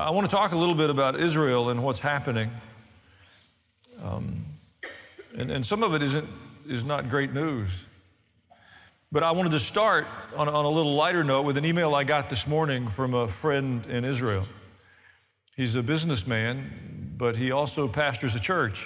I want to talk a little bit about Israel and what's happening. And some of it is not great news. But I wanted to start on a little lighter note with an email I got this morning from a friend in Israel. He's a businessman, but he also pastors a church.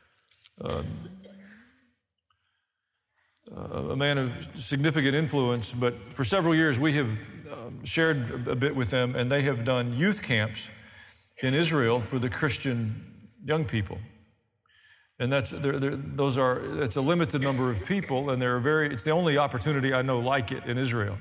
A man of significant influence, but for several years we have shared a bit with them, and they have done youth camps in Israel for the Christian young people. And it's a limited number of people, and it's the only opportunity I know like it in Israel.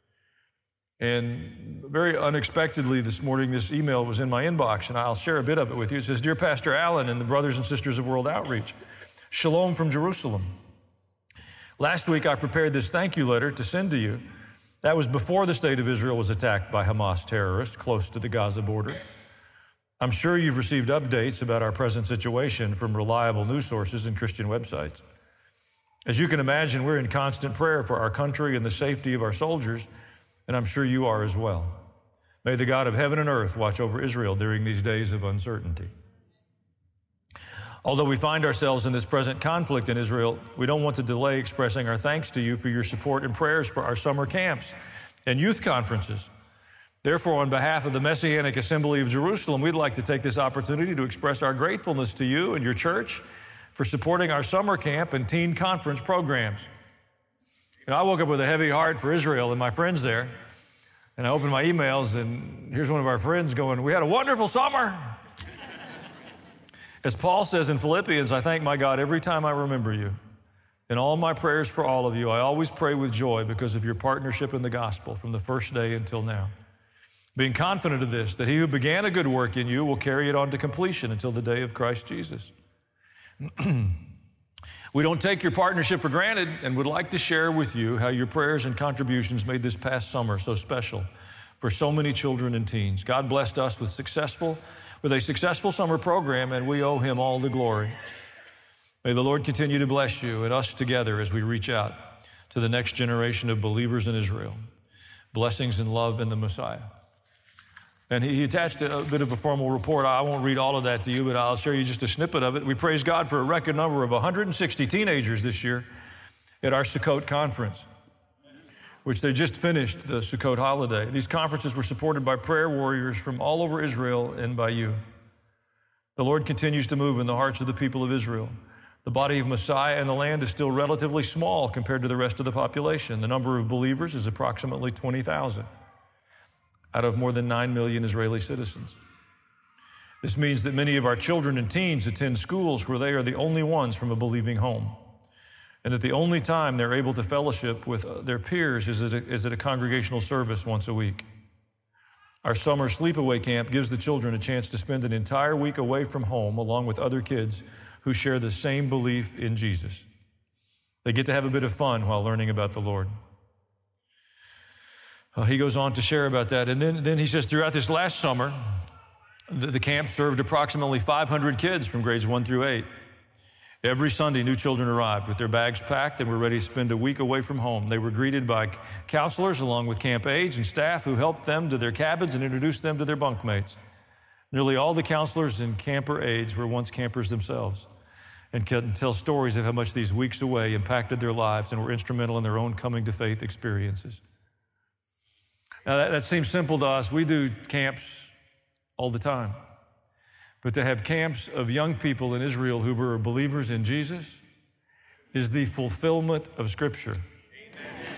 And very unexpectedly this morning, this email was in my inbox, and I'll share a bit of it with you. It says, "Dear Pastor Allen and the brothers and sisters of World Outreach, Shalom from Jerusalem. Last week I prepared this thank you letter to send to you. That was before the state of Israel was attacked by Hamas terrorists close to the Gaza border. I'm sure you've received updates about our present situation from reliable news sources and Christian websites. As you can imagine, we're in constant prayer for our country and the safety of our soldiers, and I'm sure you are as well. May the God of heaven and earth watch over Israel during these days of uncertainty. Although we find ourselves in this present conflict in Israel, we don't want to delay expressing our thanks to you for your support and prayers for our summer camps and youth conferences. Therefore, on behalf of the Messianic Assembly of Jerusalem, we'd like to take this opportunity to express our gratefulness to you and your church for supporting our summer camp and teen conference programs. I woke up with a heavy heart for Israel and my friends there, and I opened my emails, and here's one of our friends going, "We had a wonderful summer." As Paul says in Philippians, I thank my God every time I remember you. In all my prayers for all of you, I always pray with joy because of your partnership in the gospel from the first day until now. Being confident of this, that he who began a good work in you will carry it on to completion until the day of Christ Jesus. We don't take your partnership for granted and would like to share with you how your prayers and contributions made this past summer so special for so many children and teens. God blessed us with a successful summer program, and we owe him all the glory. May the Lord continue to bless you and us together as we reach out to the next generation of believers in Israel. Blessings and love in the Messiah. And he attached a bit of a formal report. I won't read all of that to you, but I'll share you just a snippet of it. We praise God for a record number of 160 teenagers this year at our Sukkot conference, which they just finished the Sukkot holiday. These conferences were supported by prayer warriors from all over Israel and by you. The Lord continues to move in the hearts of the people of Israel. The body of Messiah in the land is still relatively small compared to the rest of the population. The number of believers is approximately 20,000 out of more than 9 million Israeli citizens. This means that many of our children and teens attend schools where they are the only ones from a believing home, and that the only time they're able to fellowship with their peers is at a congregational service once a week. Our summer sleepaway camp gives the children a chance to spend an entire week away from home along with other kids who share the same belief in Jesus. They get to have a bit of fun while learning about the Lord. He goes on to share about that. And then he says, throughout this last summer, the camp served approximately 500 kids from grades 1 through 8. Every Sunday, new children arrived with their bags packed and were ready to spend a week away from home. They were greeted by counselors along with camp aides and staff who helped them to their cabins and introduced them to their bunkmates. Nearly all the counselors and camper aides were once campers themselves and can tell stories of how much these weeks away impacted their lives and were instrumental in their own coming to faith experiences. Now, that seems simple to us. We do camps all the time. But to have camps of young people in Israel who were believers in Jesus is the fulfillment of Scripture. Amen.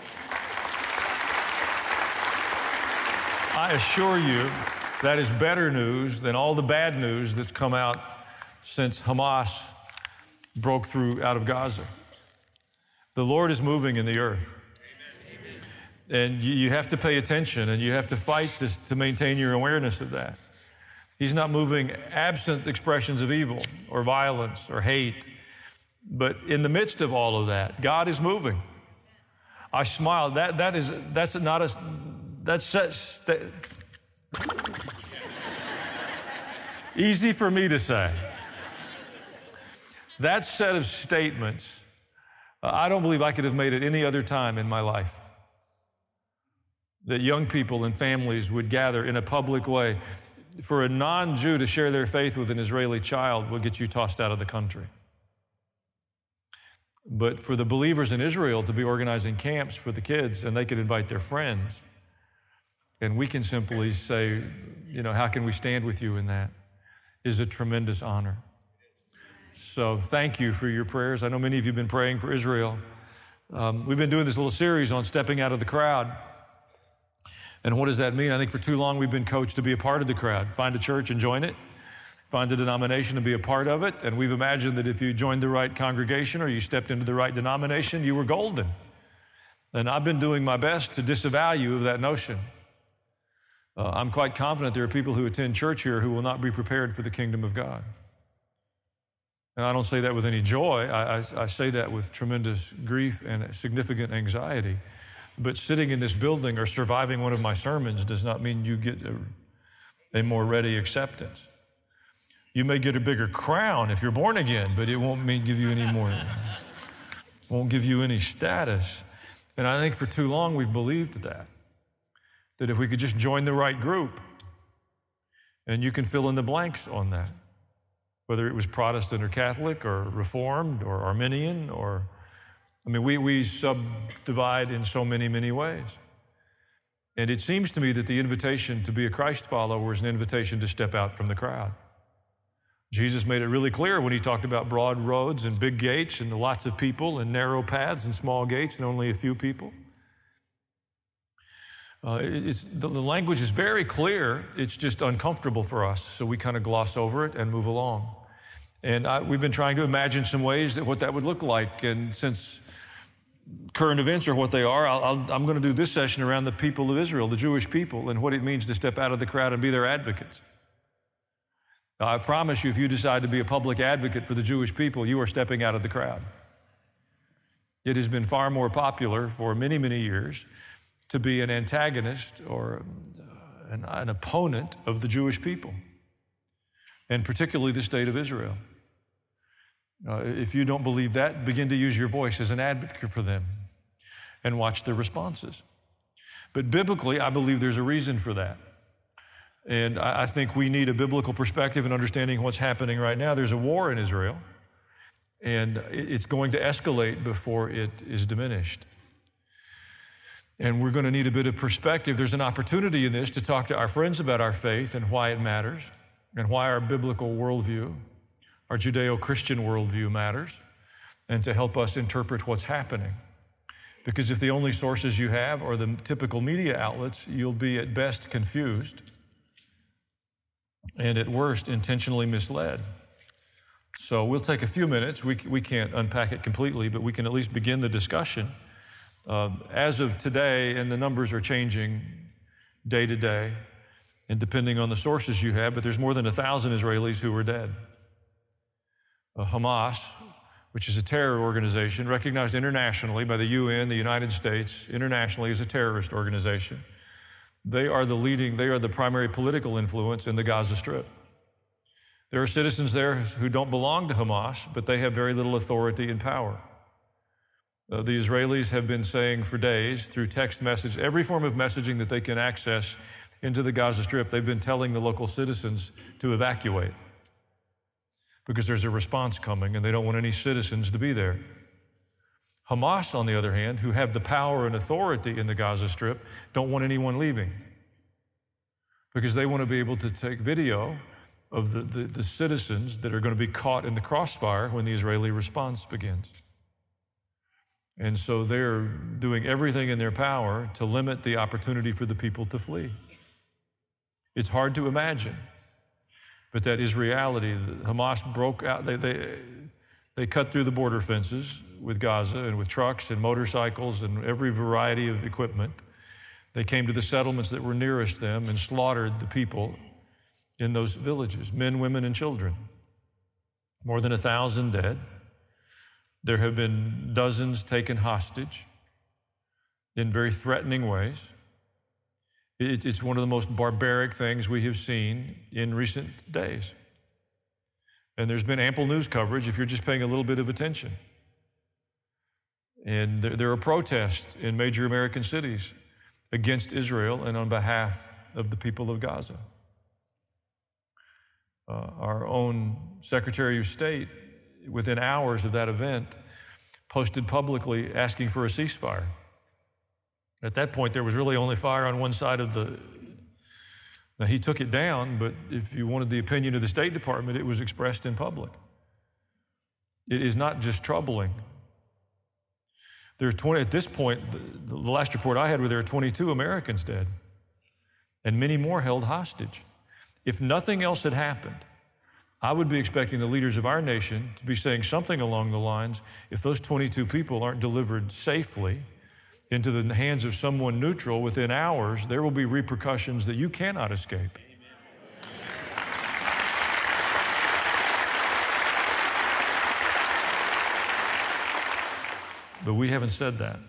I assure you that is better news than all the bad news that's come out since Hamas broke through out of Gaza. The Lord is moving in the earth. And you have to pay attention, and you have to fight to maintain your awareness of that. He's not moving absent expressions of evil or violence or hate. But in the midst of all of that, God is moving. I smile. That's easy for me to say. That set of statements, I don't believe I could have made it any other time in my life. That young people and families would gather in a public way. for a non-Jew to share their faith with an Israeli child will get you tossed out of the country. But for the believers in Israel to be organizing camps for the kids, and they could invite their friends, and we can simply say, how can we stand with you in that, is a tremendous honor. So thank you for your prayers. I know many of you have been praying for Israel. We've been doing this little series on stepping out of the crowd. And what does that mean? I think for too long we've been coached to be a part of the crowd. Find a church and join it. Find a denomination and be a part of it. And we've imagined that if you joined the right congregation or you stepped into the right denomination, you were golden. And I've been doing my best to disavow you of that notion. I'm quite confident there are people who attend church here who will not be prepared for the kingdom of God. And I don't say that with any joy. I say that with tremendous grief and significant anxiety. But sitting in this building or surviving one of my sermons does not mean you get a more ready acceptance. You may get a bigger crown if you're born again, but it won't give you any more, won't give you any status. And I think for too long we've believed that if we could just join the right group, and you can fill in the blanks on that, whether it was Protestant or Catholic or Reformed or Arminian we subdivide in so many, many ways. And it seems to me that the invitation to be a Christ follower is an invitation to step out from the crowd. Jesus made it really clear when he talked about broad roads and big gates and lots of people and narrow paths and small gates and only a few people. The language is very clear. It's just uncomfortable for us, so we kind of gloss over it and move along. And we've been trying to imagine some ways that what that would look like. And since current events are what they are, I'm going to do this session around the people of Israel, the Jewish people, and what it means to step out of the crowd and be their advocates. Now, I promise you, if you decide to be a public advocate for the Jewish people, you are stepping out of the crowd. It has been far more popular for many, many years to be an antagonist or an opponent of the Jewish people, and particularly the state of Israel. If you don't believe that, begin to use your voice as an advocate for them and watch their responses. But biblically, I believe there's a reason for that. And I think we need a biblical perspective in understanding what's happening right now. There's a war in Israel, and it's going to escalate before it is diminished. And we're going to need a bit of perspective. There's an opportunity in this to talk to our friends about our faith and why it matters, and why our biblical worldview, our Judeo-Christian worldview matters, and to help us interpret what's happening. Because if the only sources you have are the typical media outlets, you'll be at best confused, and at worst intentionally misled. So we'll take a few minutes. We can't unpack it completely, but we can at least begin the discussion. As of today, and the numbers are changing day to day, and depending on the sources you have, but there's more than 1,000 Israelis who are dead. Hamas, which is a terror organization recognized internationally by the UN, the United States, internationally as a terrorist organization. They are the primary political influence in the Gaza Strip. There are citizens there who don't belong to Hamas, but they have very little authority and power. The Israelis have been saying for days through text message, every form of messaging that they can access into the Gaza Strip, they've been telling the local citizens to evacuate because there's a response coming and they don't want any citizens to be there. Hamas, on the other hand, who have the power and authority in the Gaza Strip, don't want anyone leaving because they want to be able to take video of the citizens that are going to be caught in the crossfire when the Israeli response begins. And so they're doing everything in their power to limit the opportunity for the people to flee. It's hard to imagine, but that is reality. Hamas broke out. They cut through the border fences with Gaza and with trucks and motorcycles and every variety of equipment. They came to the settlements that were nearest them and slaughtered the people in those villages, men, women, and children. More than 1,000 dead. There have been dozens taken hostage in very threatening ways. It's one of the most barbaric things we have seen in recent days. And there's been ample news coverage if you're just paying a little bit of attention. And there are protests in major American cities against Israel and on behalf of the people of Gaza. Our own Secretary of State, within hours of that event, posted publicly asking for a ceasefire. At that point, there was really only fire on one side of the... Now, he took it down, but if you wanted the opinion of the State Department, it was expressed in public. It is not just troubling. There are 20, at this point, the last report I had, there are 22 Americans dead and many more held hostage. If nothing else had happened, I would be expecting the leaders of our nation to be saying something along the lines, if those 22 people aren't delivered safely into the hands of someone neutral within hours, there will be repercussions that you cannot escape. But we haven't said that.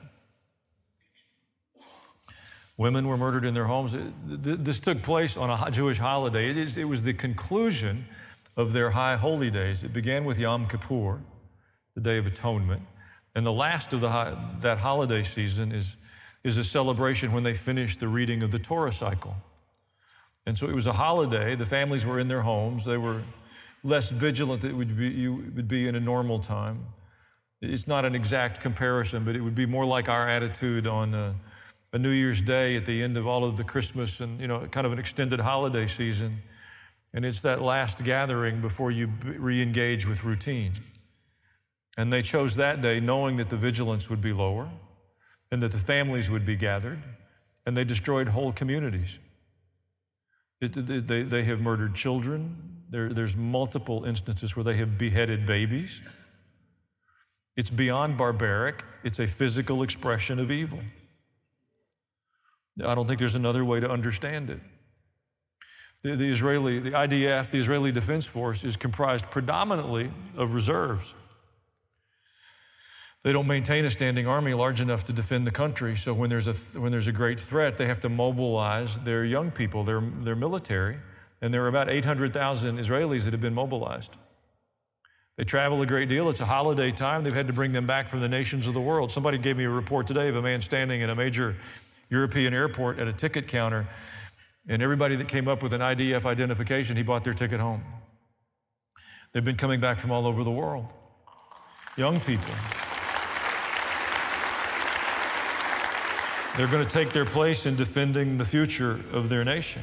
Women were murdered in their homes. This took place on a Jewish holiday. It was the conclusion of their high holy days. It began with Yom Kippur, the Day of Atonement. And the last of that holiday season is a celebration when they finished the reading of the Torah cycle. And so it was a holiday. The families were in their homes. They were less vigilant than you would be in a normal time. It's not an exact comparison, but it would be more like our attitude on a New Year's Day at the end of all of the Christmas and, kind of an extended holiday season. And it's that last gathering before you re-engage with routine. And they chose that day knowing that the vigilance would be lower and that the families would be gathered, and they destroyed whole communities. They have murdered children. There's multiple instances where they have beheaded babies. It's beyond barbaric. It's a physical expression of evil. I don't think there's another way to understand it. The IDF, the Israeli Defense Force, is comprised predominantly of reserves. They don't maintain a standing army large enough to defend the country, so when there's a great threat, they have to mobilize their young people, their military, and there are about 800,000 Israelis that have been mobilized. They travel a great deal. It's a holiday time. They've had to bring them back from the nations of the world. Somebody gave me a report today of a man standing in a major European airport at a ticket counter, and everybody that came up with an IDF identification, he bought their ticket home. They've been coming back from all over the world. Young people. They're going to take their place in defending the future of their nation.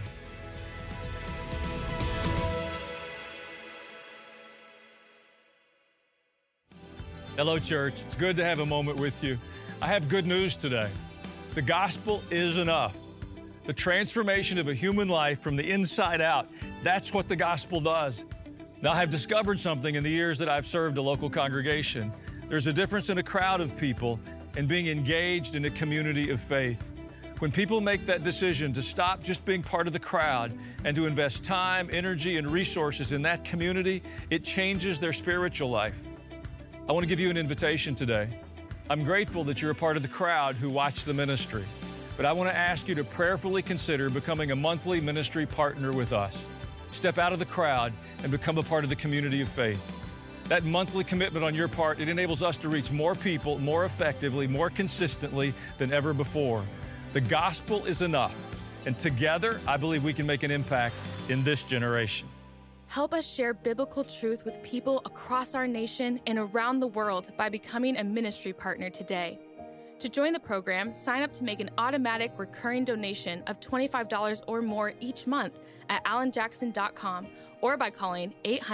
Hello, church. It's good to have a moment with you. I have good news today. The gospel is enough. The transformation of a human life from the inside out, that's what the gospel does. Now, I have discovered something in the years that I've served a local congregation. There's a difference in a crowd of people and being engaged in a community of faith. When people make that decision to stop just being part of the crowd and to invest time, energy, and resources in that community, it changes their spiritual life. I want to give you an invitation today. I'm grateful that you're a part of the crowd who watch the ministry, but I want to ask you to prayerfully consider becoming a monthly ministry partner with us. Step out of the crowd and become a part of the community of faith. That monthly commitment on your part, it enables us to reach more people more effectively, more consistently than ever before. The gospel is enough, and together, I believe we can make an impact in this generation. Help us share biblical truth with people across our nation and around the world by becoming a ministry partner today. To join the program, sign up to make an automatic recurring donation of $25 or more each month at alanjackson.com or by calling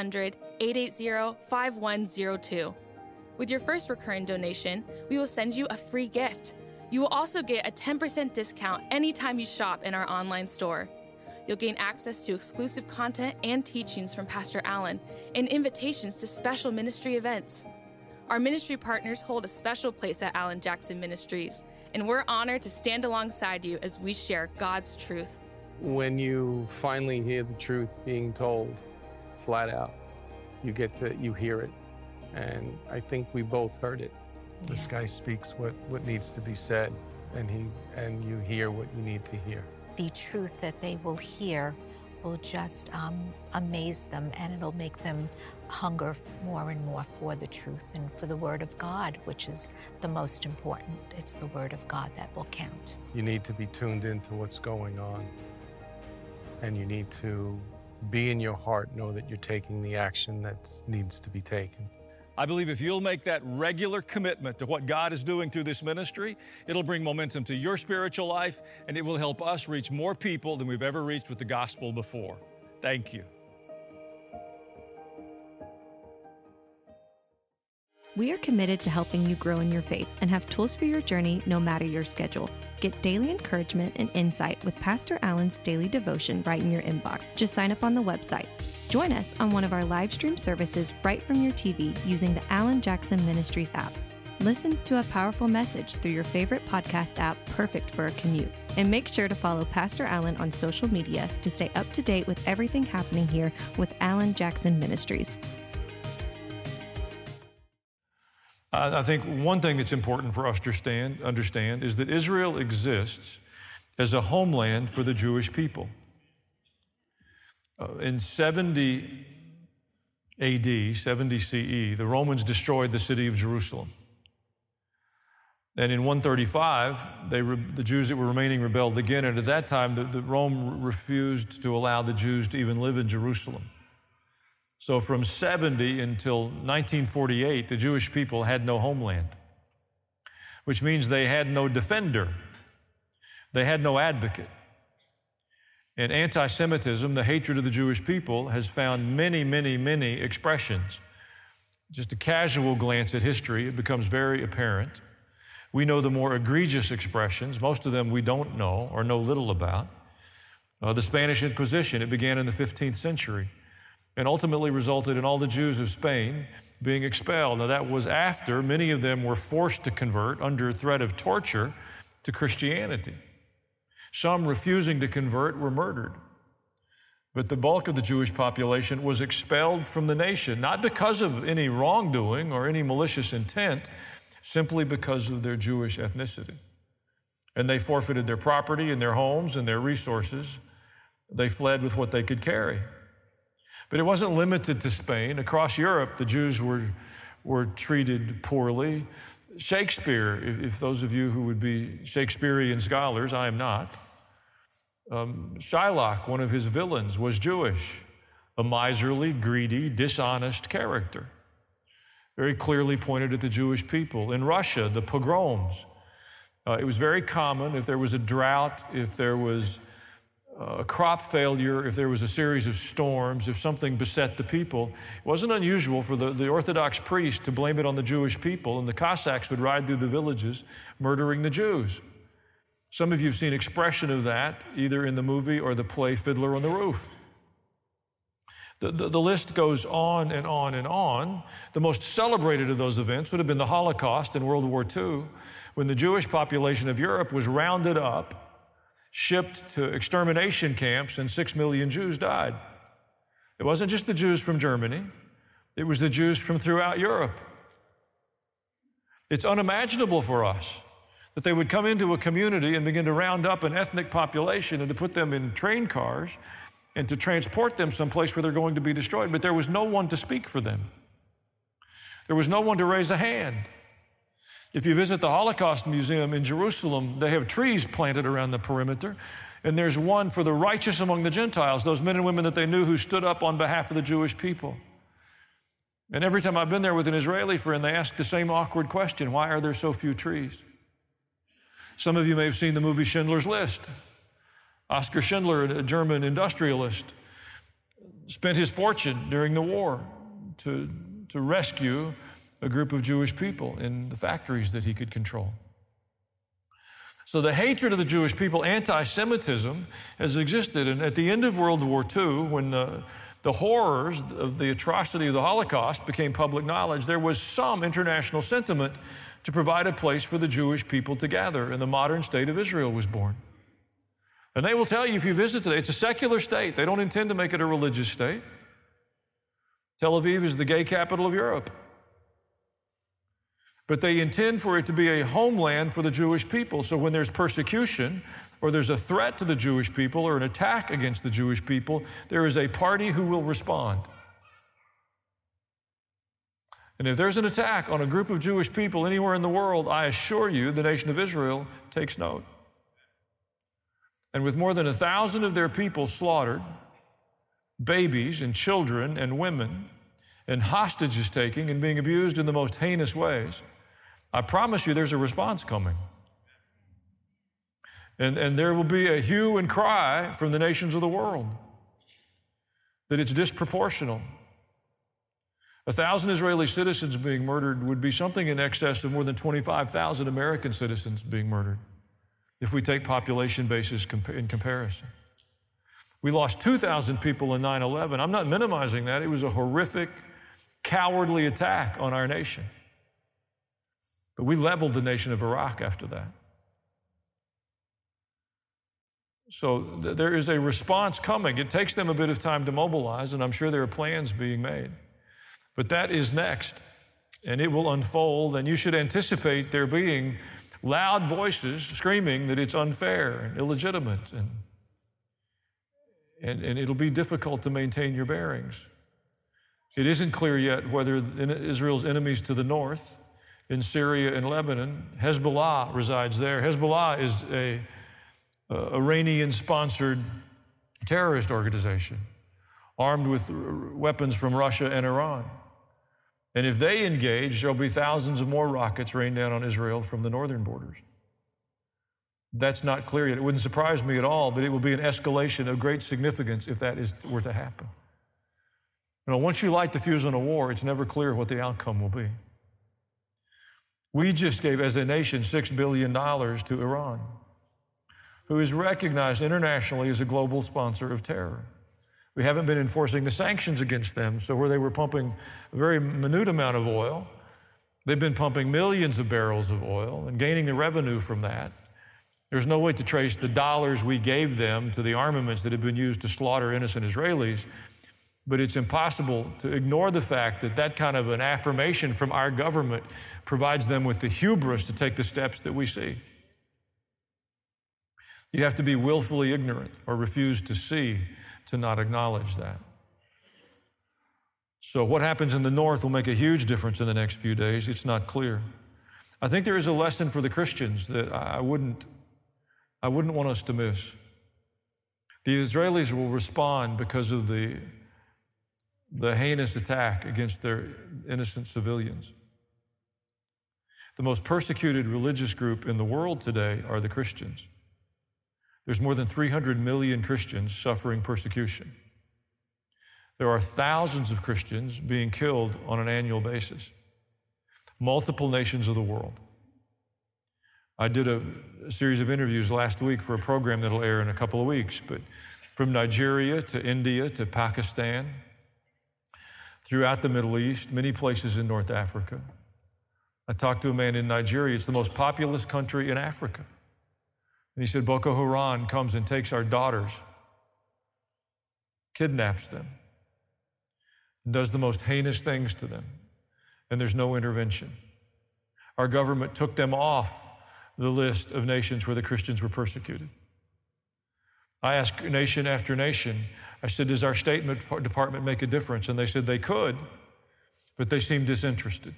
800-880-5102. With your first recurring donation, we will send you a free gift. You will also get a 10% discount anytime you shop in our online store. You'll gain access to exclusive content and teachings from Pastor Allen and invitations to special ministry events. Our ministry partners hold a special place at Alan Jackson Ministries, and we're honored to stand alongside you as we share God's truth. When you finally hear the truth being told flat out, you hear it. And I think we both heard it. This guy speaks what needs to be said, and you hear what you need to hear. The truth that they will hear will just amaze them, and it'll make them hunger more and more for the truth and for the Word of God, which is the most important. It's the Word of God that will count. You need to be tuned into what's going on, and you need to be in your heart, know that you're taking the action that needs to be taken. I believe if you'll make that regular commitment to what God is doing through this ministry, it'll bring momentum to your spiritual life, and it will help us reach more people than we've ever reached with the gospel before. Thank you. We are committed to helping you grow in your faith and have tools for your journey no matter your schedule. Get daily encouragement and insight with Pastor Allen's daily devotion right in your inbox. Just sign up on the website. Join us on one of our live stream services right from your TV using the Alan Jackson Ministries app. Listen to a powerful message through your favorite podcast app, perfect for a commute. And make sure to follow Pastor Allen on social media to stay up to date with everything happening here with Alan Jackson Ministries. I think one thing that's important for us to understand is that Israel exists as a homeland for the Jewish people. In 70 AD, 70 CE, the Romans destroyed the city of Jerusalem. And in 135, the Jews that were remaining rebelled again, and at that time, the Rome refused to allow the Jews to even live in Jerusalem. So from 70 until 1948, the Jewish people had no homeland, which means they had no defender. They had no advocate. And anti-Semitism, the hatred of the Jewish people, has found many, many, many expressions. Just a casual glance at history, it becomes very apparent. We know the more egregious expressions. Most of them we don't know or know little about. The Spanish Inquisition, it began in the 15th century and ultimately resulted in all the Jews of Spain being expelled. Now, that was after many of them were forced to convert under threat of torture to Christianity. Some refusing to convert were murdered. But the bulk of the Jewish population was expelled from the nation, not because of any wrongdoing or any malicious intent, simply because of their Jewish ethnicity. And they forfeited their property and their homes and their resources. They fled with what they could carry. But it wasn't limited to Spain. Across Europe, the Jews were treated poorly. Shakespeare, if those of you who would be Shakespearean scholars, I am not. Shylock, one of his villains, was Jewish, a miserly, greedy, dishonest character. Very clearly pointed at the Jewish people. In Russia, the pogroms. It was very common if there was a drought, if there was a crop failure, if there was a series of storms, if something beset the people, it wasn't unusual for the Orthodox priest to blame it on the Jewish people, and the Cossacks would ride through the villages murdering the Jews. Some of you have seen expression of that either in the movie or the play Fiddler on the Roof. The list goes on and on and on. The most celebrated of those events would have been the Holocaust in World War II, when the Jewish population of Europe was rounded up, shipped to extermination camps, and 6 million Jews died. It wasn't just the Jews from Germany. It was the Jews from throughout Europe. It's unimaginable for us that they would come into a community and begin to round up an ethnic population and to put them in train cars and to transport them someplace where they're going to be destroyed. But there was no one to speak for them. There was no one to raise a hand. If you visit the Holocaust Museum in Jerusalem, they have trees planted around the perimeter, and there's one for the righteous among the Gentiles, those men and women that they knew who stood up on behalf of the Jewish people. And every time I've been there with an Israeli friend, they ask the same awkward question: why are there so few trees? Some of you may have seen the movie Schindler's List. Oskar Schindler, a German industrialist, spent his fortune during the war to rescue a group of Jewish people in the factories that he could control. So the hatred of the Jewish people, anti-Semitism, has existed. And at the end of World War II, when the horrors of the atrocity of the Holocaust became public knowledge, there was some international sentiment to provide a place for the Jewish people to gather, and the modern state of Israel was born. And they will tell you, if you visit today, it's a secular state. They don't intend to make it a religious state. Tel Aviv is the gay capital of Europe. But they intend for it to be a homeland for the Jewish people. So when there's persecution or there's a threat to the Jewish people or an attack against the Jewish people, there is a party who will respond. And if there's an attack on a group of Jewish people anywhere in the world, I assure you the nation of Israel takes note. And with more than 1,000 of their people slaughtered, babies and children and women and hostages taking and being abused in the most heinous ways, I promise you there's a response coming. And there will be a hue and cry from the nations of the world that it's disproportional. 1,000 Israeli citizens being murdered would be something in excess of more than 25,000 American citizens being murdered if we take population basis in comparison. We lost 2,000 people in 9/11. I'm not minimizing that. It was a horrific, cowardly attack on our nation. But we leveled the nation of Iraq after that. So there is a response coming. It takes them a bit of time to mobilize, and I'm sure there are plans being made. But that is next, and it will unfold, and you should anticipate there being loud voices screaming that it's unfair and illegitimate, and it'll be difficult to maintain your bearings. It isn't clear yet whether Israel's enemies to the north, in Syria and Lebanon, Hezbollah resides there. Hezbollah is a Iranian-sponsored terrorist organization armed with weapons from Russia and Iran. And if they engage, there'll be thousands of more rockets rained down on Israel from the northern borders. That's not clear yet. It wouldn't surprise me at all, but it will be an escalation of great significance if that were to happen. You know, once you light the fuse on a war, it's never clear what the outcome will be. We just gave, as a nation, $6 billion to Iran, who is recognized internationally as a global sponsor of terror. We haven't been enforcing the sanctions against them, so where they were pumping a very minute amount of oil, they've been pumping millions of barrels of oil and gaining the revenue from that. There's no way to trace the dollars we gave them to the armaments that have been used to slaughter innocent Israelis, but it's impossible to ignore the fact that that kind of an affirmation from our government provides them with the hubris to take the steps that we see. You have to be willfully ignorant or refuse to see to not acknowledge that. So what happens in the north will make a huge difference in the next few days. It's not clear. I think there is a lesson for the Christians that I wouldn't want us to miss. The Israelis will respond because of the heinous attack against their innocent civilians. The most persecuted religious group in the world today are the Christians. There's more than 300 million Christians suffering persecution. There are thousands of Christians being killed on an annual basis. Multiple nations of the world. I did a series of interviews last week for a program that'll air in a couple of weeks, but from Nigeria to India to Pakistan, throughout the Middle East, many places in North Africa. I talked to a man in Nigeria. It's the most populous country in Africa. And he said, Boko Haram comes and takes our daughters, kidnaps them, and does the most heinous things to them, and there's no intervention. Our government took them off the list of nations where the Christians were persecuted. I asked nation after nation, I said, does our State Department make a difference? And they said they could, but they seemed disinterested.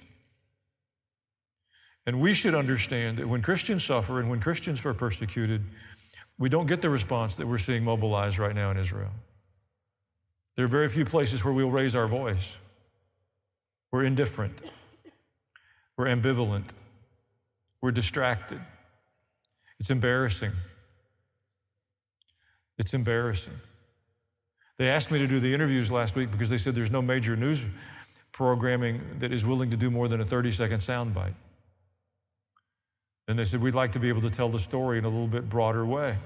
And we should understand that when Christians suffer and when Christians are persecuted, we don't get the response that we're seeing mobilized right now in Israel. There are very few places where we'll raise our voice. We're indifferent. We're ambivalent. We're distracted. It's embarrassing. It's embarrassing. They asked me to do the interviews last week because they said there's no major news programming that is willing to do more than a 30-second soundbite. And they said, we'd like to be able to tell the story in a little bit broader way.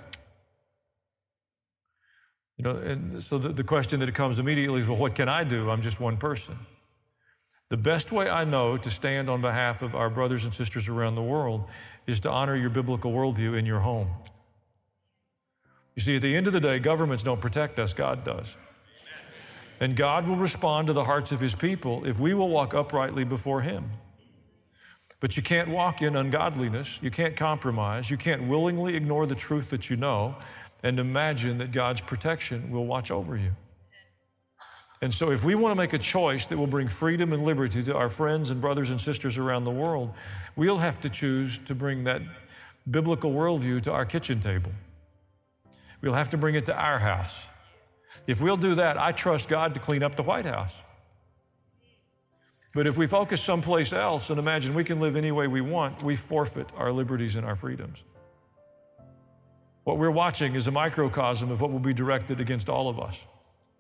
You know, and so the question that comes immediately is, well, what can I do? I'm just one person. The best way I know to stand on behalf of our brothers and sisters around the world is to honor your biblical worldview in your home. You see, at the end of the day, governments don't protect us, God does. And God will respond to the hearts of his people if we will walk uprightly before him. But you can't walk in ungodliness. You can't compromise. You can't willingly ignore the truth that you know and imagine that God's protection will watch over you. And so if we want to make a choice that will bring freedom and liberty to our friends and brothers and sisters around the world, we'll have to choose to bring that biblical worldview to our kitchen table. We'll have to bring it to our house. If we'll do that, I trust God to clean up the White House. But if we focus someplace else and imagine we can live any way we want, we forfeit our liberties and our freedoms. What we're watching is a microcosm of what will be directed against all of us.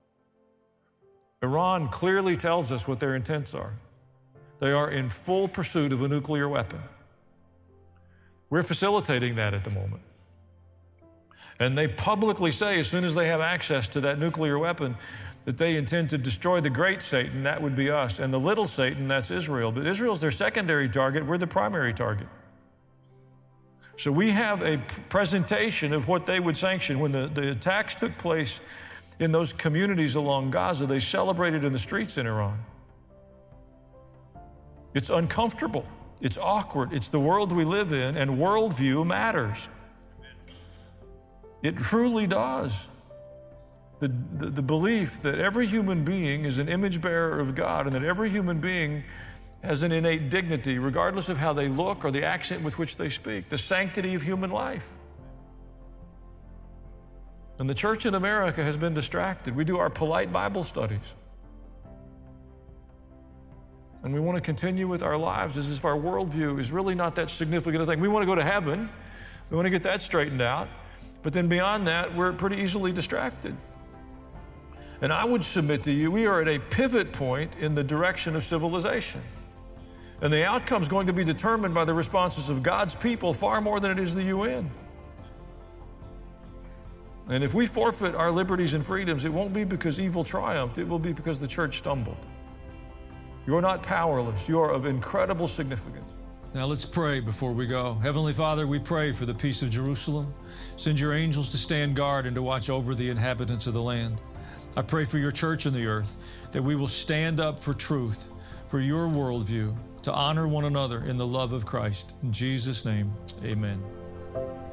Iran clearly tells us what their intents are. They are in full pursuit of a nuclear weapon. We're facilitating that at the moment. And they publicly say, as soon as they have access to that nuclear weapon, that they intend to destroy the great Satan, that would be us, and the little Satan, that's Israel. But Israel's their secondary target, we're the primary target. So we have a presentation of what they would sanction. When the attacks took place in those communities along Gaza, they celebrated in the streets in Iran. It's uncomfortable, it's awkward, it's the world we live in, and worldview matters. It truly does. The belief that every human being is an image bearer of God and that every human being has an innate dignity, regardless of how they look or the accent with which they speak, the sanctity of human life. And the church in America has been distracted. We do our polite Bible studies. And we want to continue with our lives as if our worldview is really not that significant a thing. We want to go to heaven. We want to get that straightened out. But then beyond that, we're pretty easily distracted. And I would submit to you, we are at a pivot point in the direction of civilization. And the outcome is going to be determined by the responses of God's people far more than it is the UN. And if we forfeit our liberties and freedoms, it won't be because evil triumphed, it will be because the church stumbled. You're not powerless, you are of incredible significance. Now let's pray before we go. Heavenly Father, we pray for the peace of Jerusalem. Send your angels to stand guard and to watch over the inhabitants of the land. I pray for your church in the earth, that we will stand up for truth, for your worldview, to honor one another in the love of Christ. In Jesus' name, amen.